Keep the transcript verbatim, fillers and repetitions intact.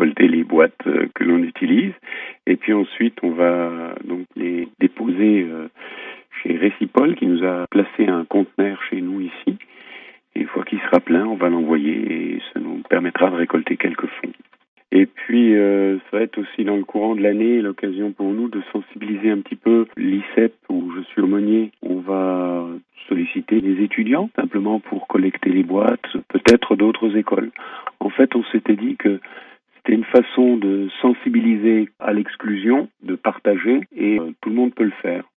récolter les boîtes euh, que l'on utilise. Et puis ensuite, on va donc les déposer euh, chez Récipol, qui nous a placé un conteneur chez nous ici. Et une fois qu'il sera plein, on va l'envoyer et ça nous permettra de récolter quelques fonds. Et puis, euh, ça va être aussi dans le courant de l'année l'occasion pour nous de sensibiliser un petit peu l'I C E P, où je suis aumônier. On va solliciter les étudiants, simplement pour collecter les boîtes, peut-être d'autres écoles. En fait, on s'était dit que c'était une façon de sensibiliser à l'exclusion, de partager, et euh, tout le monde peut le faire.